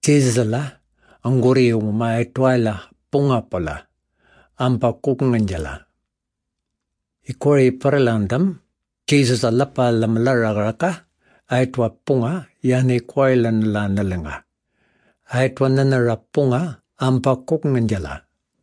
Jesus ang guriw maitwala punga pala ampa kukunganjala. Ikori paralandam Jesus alapa lamlararaka aitwa punga yani kwailan la nalenga. Aitwa nanara punga ampa kukunganjala.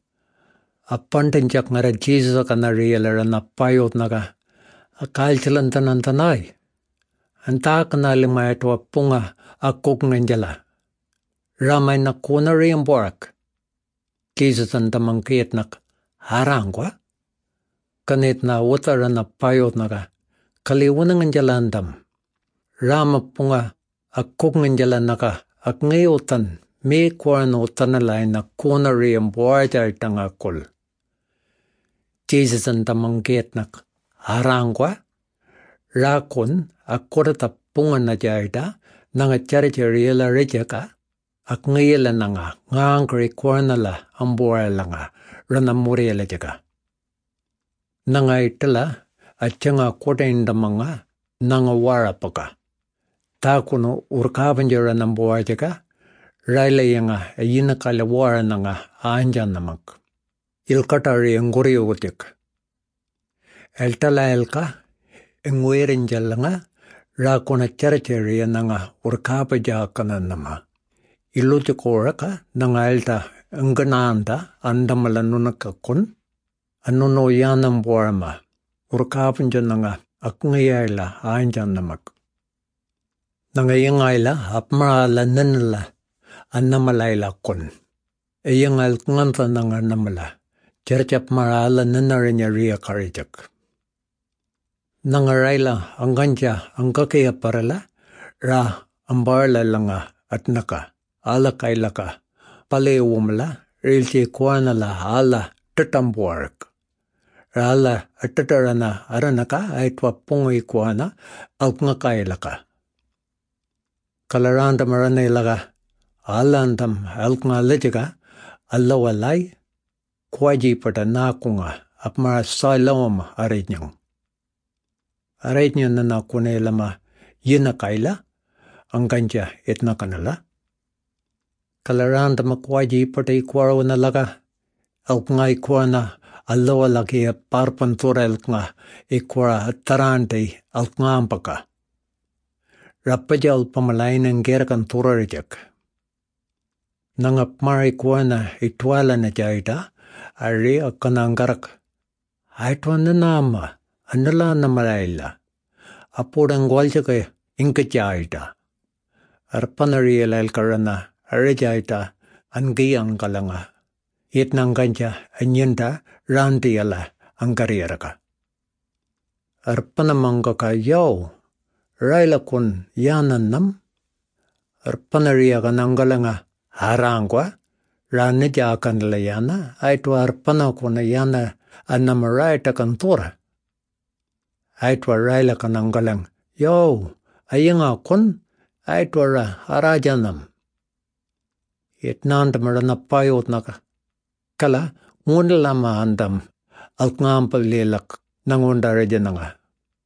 Apantanjak ngara Jesus kanariyalara na payot naga akalchalantanantanay. Anta kanalima aitwa punga akukunganjala. Ramay na kunari ang borak. Jesus ang tamangkit nak harangwa. Kanit na utara na payot naga kaliwanang ang jalandam. Rama punga akukunganjala naga ak ngayotan may kuwano tanalay na kunari ang borak tangakol. Jesus ang tamangkit nak harangwa. Rakon akurata punga na jayda nga charichariela rejaka. Ak ngayela na nga ngangkari kuwanala ang buhay lang ranamuriela jaga. Nangay tala at siyang kudain da mga nangawara pa ka. Takuno urkaban jara ng buhay jaga, rayla yung ayinakalawara na nga aanjan namag. Ilkatari ang guriyo utik. El tala el ka, ang wirin jala nga, rakon at charichariya na nga urkaba jaga ka na nama. Ilutikora ka nangailta ang gananda andamalanuna kakon anuno yanam buarma urkapan dyan nga akngayayla ayon dyan namag. Nangayangayla apmarala nanala anamalayla kon. Iyangal nganta nga namala charchap marala nanarinya riya karijak. Nangarayla ang ganja ang kakaya parala ra ambarla langa at naka. Ala kailaka, palewumla, rilti kuanala ala tatambuark. Ala atatarana aranaka aitwa pungi kuana alk nga kailaka. Kalaranda maranailaga, alandam alk nga lejaga, alawalay, kwaji pata nakunga ap mara sailawam aritnyang. Aritnyang na nakunelama yinakaila, ang ganja itna kanala. Kalaranda makwaji patay kwaro na laga. Alk nga ikwa na alawa lagi parpantura alk nga ikwa tarante alk nga ampaka. Rapajal pamalay ng gerakan turarjak. Nangapmar ikwa na itwala na jayda ari akananggarak. Aitwa na nama anala na malayla. Apurang waljaka inka jayda. Arpanariela alkarana. Arajayta angiyang kalanga. Itnang kanya anyenta rantiyala ang kariyaraka. Arpanamang kakayaw, rayla kun yanan nam. Arpanariya ka ng kalanga harangwa, ranijakan layana, aitwa arpana ko na yana anamarayta kantura. Aitwa rayla ka ng kalang, yaw, ayanga kun, aitwa ra harajanam. Itnanda marana payot naka. Kala, ngunila maandam, alk ngampal lilak, nangundara dyan nga.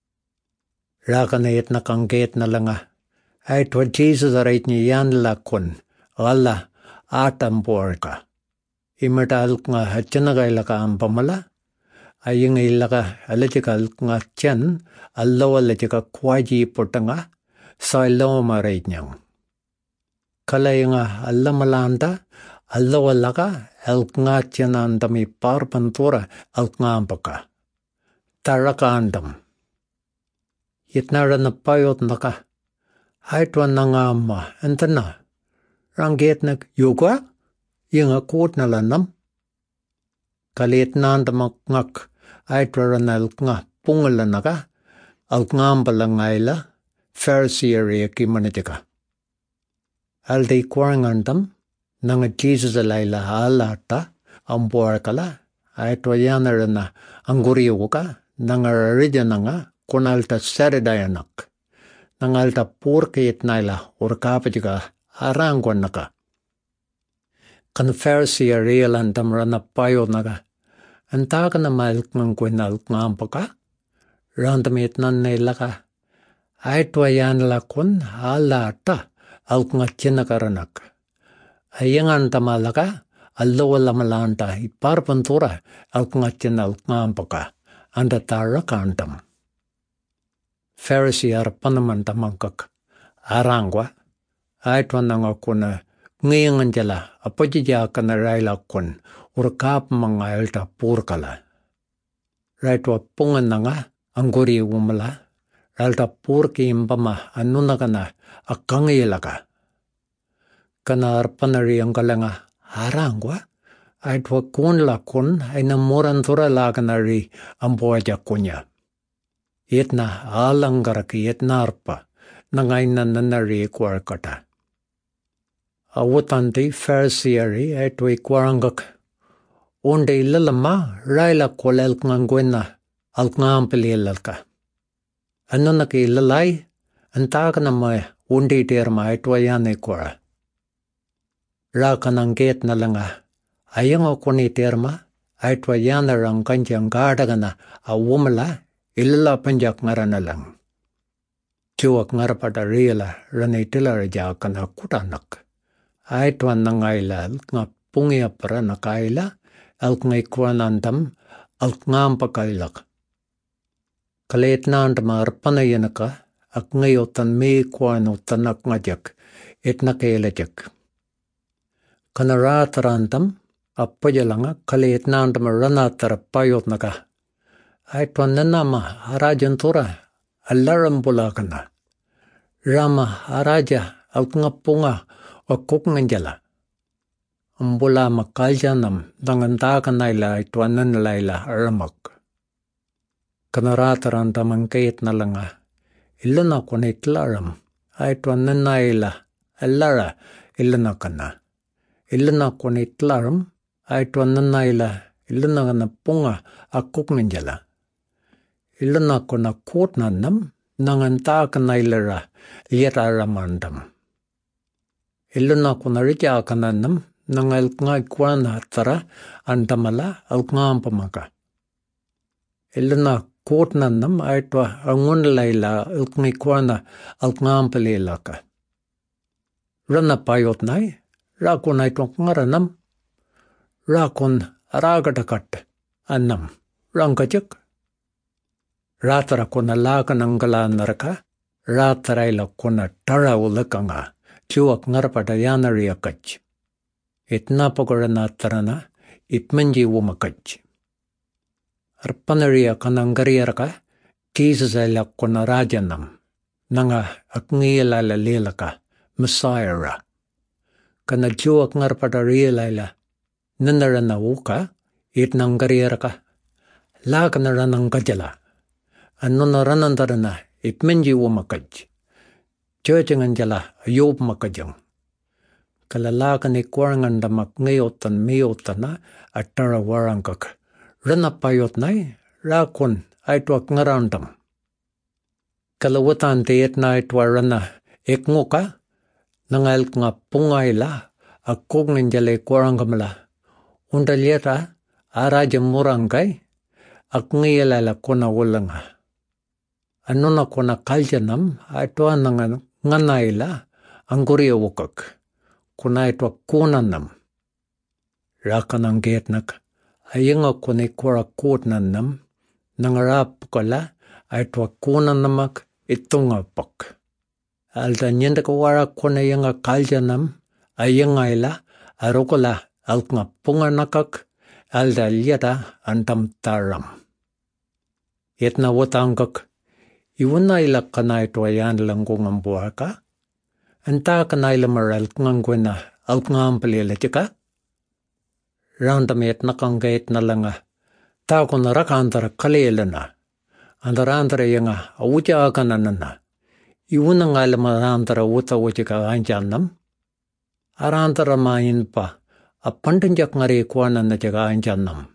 Raka na itnakangget na langa. Aitwa Jesus arait niya yan lakon, ala, atam ka. Imata alk nga hatyanagay laka ang pamala. Ayang ilaka alajika alk nga tiyan, alaw alajika kwaji potanga, sa ilaw marait niyang. Kalay nga alamalanda, alawalaka, alk nga tiyanandami parpantura, alk nga ampaka. Taraka andam. Itnara na payot naka. Haitwa na nga ama, antana. Ranggit nag yuga, yung akut na lanam. Kalit na andamak ngak, haitwa na alk nga pungala naka, alk nga ampala ngayla, Pharisee area kimanajaka. Alday kuarangandam, nanga Jesus alayla halata, ang buarkala, aitwa yanara na ang guriyo ka, nanga raridya na nga, kunalta saradayanak, nangalta purkit naila, urkapajika, arangwan naka. Kan Pharisee ariyalandam rana payo naga, antaka na malk ng kwinalk nga ampaka, randamit na nailaka, aitwa yanla kun halata, alk nga tinakaranak. Ayangan tamalaga, allawalamalanta, iparpantura, alkngachin alkngampaka, anda tara kantam. Pharisee arpanamanta mangkak, arangwa, aitwananga kuna, ngayanganjala, apajija kana raila kun, urkap mga elta purkala. Raitwa pungananga, anguri umala, elta purki impama, anunagana, akangilaka. Kana arpanari ang kalanga, arangwa, aitwa kun lakun, ay namurantura laganari, ang buwaja kunya. Itna alanggaraki itna arpa, nangayna nanari kwarkata. Awutanti Pharisee aitwa ikwarangak, unde ilalama raila kolel ngangwena, alkngampililalka. Ano naki ilalay, antaka na may unde iterma aitwa yan ikwara. Raka ng gate na langa, ayang ako ni terma, aitwa yan ang kanjang gada na awumala, ilala panjak ngara na lang. Chuwak ngara pada rila, ranitila raja ka na kutanak. Aitwa nangaila, nga pungi para nakaila, alk ngay kwanandam, alk ngampakailak. Kalit na andama arpanayan ka, ak ngayotan may kwanotan ak ngajak, itnakailajak. Kanaratarantam, appajalanga, kalit na andama ranatara payot naka. Aitwa nanama, harajantura, allarambulakana. Rama, haraja, alk ngapunga, o kuknganjala. Ambula makaljanam, dangantakan naila, aitwa nanalaila aramak. Kanaratarantam ang kayit na langa, ilana ko na itlaram, aitwa nanaila, alara, ilana ka na. Ilana ko na itlaram, aitwa nanaila, ilana ka na punga, akuknganjala. Ilana ko na kutnanam, nangantakan nailara, liyataramandam. Ilana ko na ritya kananam, nangalkngay kwana tara, andamala, alkngampamaka. Ilana kutnanam, aitwa angunlaila, alkngay kwana, alkngampalilaka. Rana payot nai, rakon aitwa ngaranam, rakon aragadakat, anam, rangkajak. Ratara kona lakan ang galanaraka, rataraila kona tarawulakanga, chuak ngarpada yanariakach. Itnapagoranattarana, itmanji wumakach. Arpanaria kanangariyaraka, Jesus-aila kona rajanam, nanga akngiyalala lilaka, Messiah-ra. Kana chuak ngarpada riyalayla, nanarana wuka, itnangariyaraka, lakanarana ngajala. Ano na ranandarana, itmenji wumakaj. Churchangan jala, ayub makajang. Kalalakan ikwarangan damak ngayotan mayotana, at tarawarangkak. Ranapayot nai, rakon, aitwak ngarandam. Kalawatan tiyet na itwarana, iknguka, nangailk nga pungayla, akog nanjala ikwarangamala. Undalyeta, araja murangay, ak ngayalala kona walanga. Ano na ko na kaljanam, aitwa nganaila, ang kuriya wukak. Kuna aitwa kunanam. Raka ng getnak, ayang ako ni kura kunanam, nangarap kala, aitwa kunanamak, itungapak. Alda nyenda kawara ko na yung kaljanam, ayang ayla, arukala, alk nga punganakak, alda liyata, antam taram. Itna watangkak, iwana ila kanay tuwayan lang kung ang buha ka? Anta kanay lamaral kung na alk nga ang palila ka? Randamit na kang gait na lang tao ko na rakantara kalila na. Andarantara yung awutya ka na na. Iwana nga lamarantara wuta-wutya ka anjanam. Arantara main pa, apandanjak nga rekuanan na tiyaga anjanam.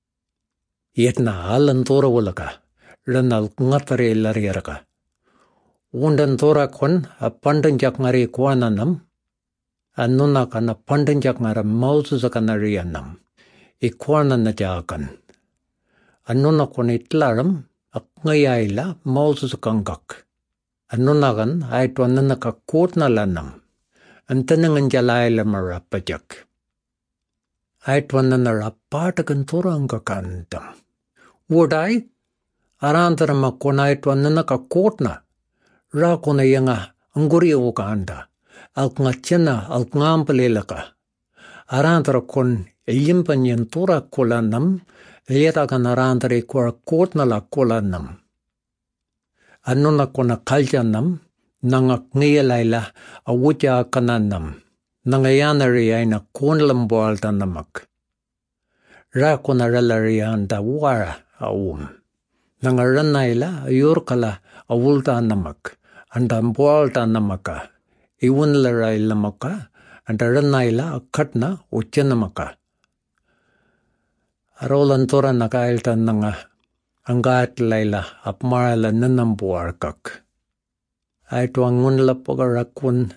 Yetna alantura wala ka. Ranal ngatari lariyaraka. Undan tora kon a pandanjak ngari kuananam, anuna kana pandanjak ngara Moses kanarianam, ikuanan na jakan. Anuna kon itlaram, ak ngayayla Moses kangkak. Anuna kan aitwa nanakakut na lanam. Antanangan jalaila marapajak. Aitwananara patakan turanga kandam. Wodai, arantara makona aitwanana ka kotna. Rakona yanga anguri ukanda. Alknga chena alkngampalelaka. Arantara kon elimpanyan tura kolanam. Liatakan arantara ikura kotna la kolanam. Anuna kona kaljanam. Nanga ngiyalaila awutya kananam. Nanga yanari aina konlambualta namak. Rakona ralari anda wara awum. Nanga ranaila ayurkala awulta namak. Anda mbualta namaka. Iwunlarai lamaka. Anda ranaila akatna uchenamaka. Arolantora nakailta nanga. Angat laila apmarala nanambuarkak. Aitu angunla pogarakun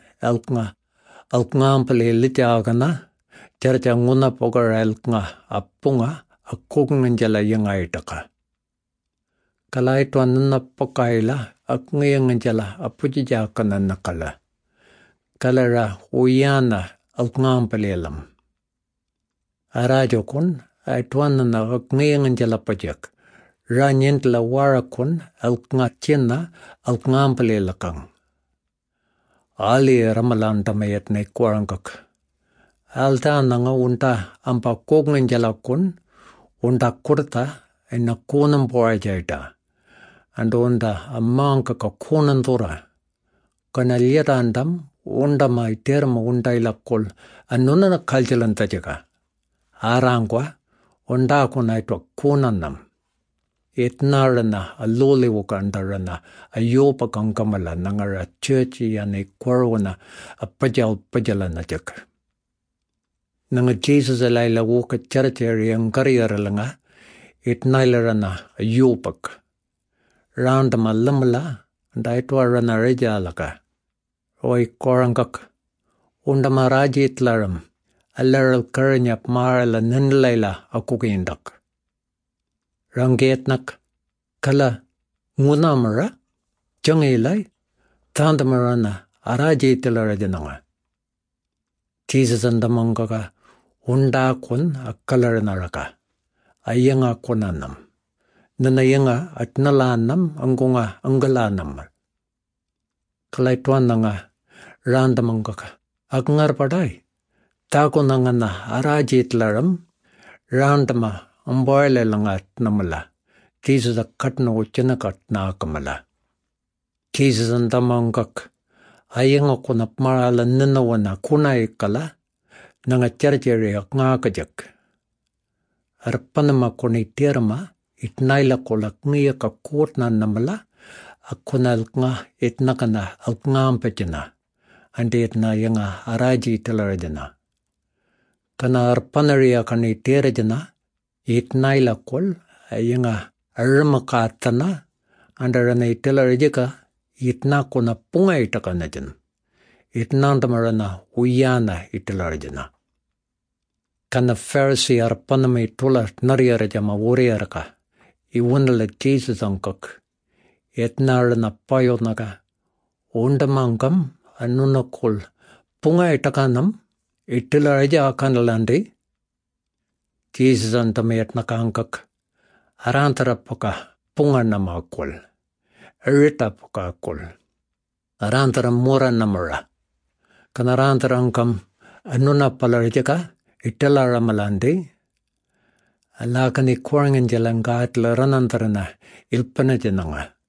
alkngampali lityaagana, charcha nguna pogar alknga apunga akukunganjala yangaitaka. Kala itu anuna pokaila akngayanganjala apujijakana nakala. Kalara uyana alkngampali alam. Arajokun aitu anuna akngayanganjala pajak. Ranyentla warakun alkngachena alkngampali lakang. Ali ramalanta mayat na ikwarangkak. Alta nanga unta ampa kognganjala kun unta kurta ina kunam poajaita. Ando unta amangka ka kunan tura. Kana liata andam unda mai terma unta ilakul anuna na kaljalanta jaga. Arangwa unda kuna itu kunanam. Itnarana alole wakandarana ayopa kankamala nangara churchi ane kwarwana pajalana jak. Nanga Jesus alayla woka charchari ang kariyaralanga itnailarana ayopak. Randama lamala daitwarana rejalaka. Oi korangkak undama raji itlaram alaral karanyap marala nanlayla akukindak. Rangetnak kala ngunamara jangilay tandamarana araji tilarajanga. Jesus andamangaka unda kun akalaranaraka ayanga kunanam. Nanayanga at nalanam angunga anggalanam. Kalaituananga randamangaka agngar padai. Tako nangana araji tilaram randama amboyle langat namala. Jesus a katna uchena katna kamala. Jesus andamangak ayanga kuna marala ninawana kuna ikala nanga charjere akngakajak. Arpanama kuni tirma itnaila kolak niya kakutna namala akuna alknga itnakana alkngampachana. Andi itna yanga araji tilarajana. Kana arpanariya kani tirajana itnaila kol ayanga armakatana andarana itilarajika itna kuna punga itakanajan. Itnandamarana uyana itilarajana. Kana Pharisee arpanama itula nariyarajama uriyaraka iwunala Jesus angkak itnarana payonaka undamangam anuna kol punga itakanam itilaraja akanalandi Jesus antamayat nakangkak arantara poka punga nama kol erita poka kol arantara mura namara kanarantara angkam anuna palarjaka italara malandi alakani kwarngan jalangat laranantarana ilpana jananga